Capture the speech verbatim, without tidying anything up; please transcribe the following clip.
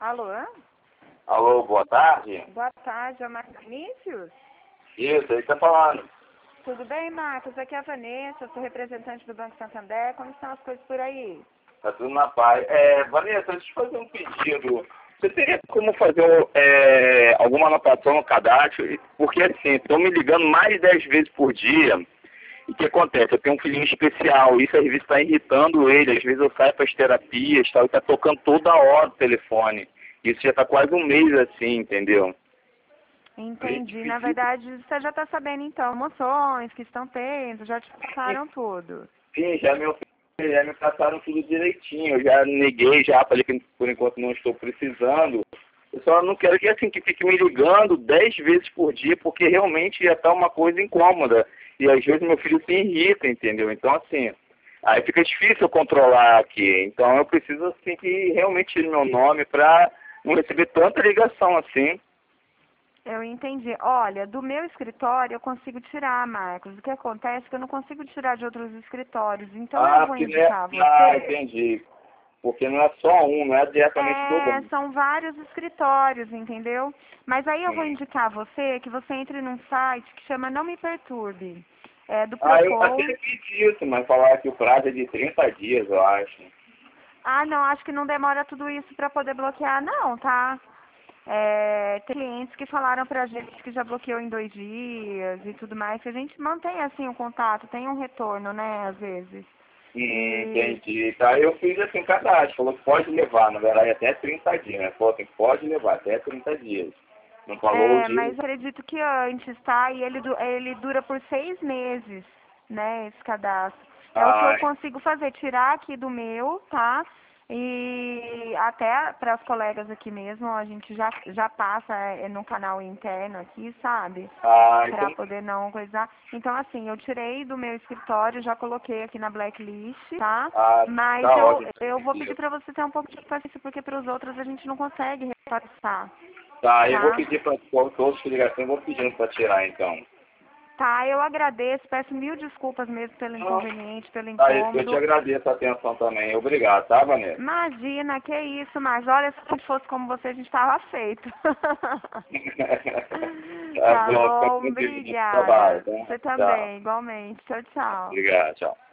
Alô? Alô, boa tarde. Boa tarde, é o Marcos Vinícius? Isso, ele tá falando. Tudo bem, Marcos? Aqui é a Vanessa, sou representante do Banco Santander. Como estão as coisas por aí? Tá tudo na paz. É, Vanessa, deixa eu fazer um pedido. Você teria como fazer é, alguma anotação no cadastro? Porque assim, estão me ligando mais de dez vezes por dia. E o que acontece? Eu tenho um filhinho especial, isso às vezes está irritando ele, às vezes eu saio para as terapias e tal, e está tocando toda hora o telefone. Isso já está quase um mês assim, entendeu? Entendi. Na verdade, você já está sabendo então, emoções que estão tendo, já te passaram tudo. Sim, já me, já me passaram tudo direitinho, eu já neguei, já falei que por enquanto não estou precisando. Eu só não quero que assim que fique me ligando dez vezes por dia, porque realmente já está uma coisa incômoda. E às vezes meu filho se irrita, entendeu? Então assim, aí fica difícil eu controlar aqui. Então eu preciso assim que realmente tire meu nome para não receber tanta ligação assim. Eu entendi. Olha, do meu escritório eu consigo tirar, Marcos. O que acontece é que eu não consigo tirar de outros escritórios. Então Ah, eu vou porque não é... indicar você. Ah, entendi. Porque não é só um, não é diretamente do É, banco. são vários escritórios, entendeu? Mas aí eu vou Sim. indicar você que você entre num site que chama Não Me Perturbe. É do Ah, eu até Procon. fiz isso, mas falar que o prazo é de trinta dias, eu acho. Ah, não, acho que não demora tudo isso para poder bloquear, não, tá? É, tem clientes que falaram pra gente que já bloqueou em dois dias e tudo mais, que a gente mantém assim o contato, tem um retorno, né, às vezes. Hum, E, entendi. Tá, eu fiz assim, cadastro, falou que pode levar, na verdade, até trinta dias, né? Falou que pode levar até trinta dias. Não falou o é, dia. mas acredito que antes, tá? E ele, du- ele dura por seis meses, né, esse cadastro. É o que eu Ah, consigo fazer, tirar aqui do meu, tá? E até para as colegas aqui mesmo, a gente já, já passa é, no canal interno aqui, sabe? ah, Para então. poder não coisar. Então, assim, eu tirei do meu escritório, já coloquei aqui na blacklist, tá? Ah, Mas tá eu, ótimo. eu vou pedir para você ter um pouco de paciência, porque para os outros a gente não consegue repassar, Tá, eu vou tá? pedir para todos que ligação, eu vou pedindo para tirar, então. Tá, eu agradeço, peço mil desculpas mesmo pelo Não. inconveniente, pelo Tá, eu te incômodo. agradeço a atenção também. Obrigado, tá, Vanessa? Imagina, que isso, mas olha, se fosse como você, a gente tava feito. Tá Tá bom, fica bom, tranquilo no trabalho, obrigada. tá? Você Tchau. também, igualmente. Tchau, tchau. Obrigado, tchau.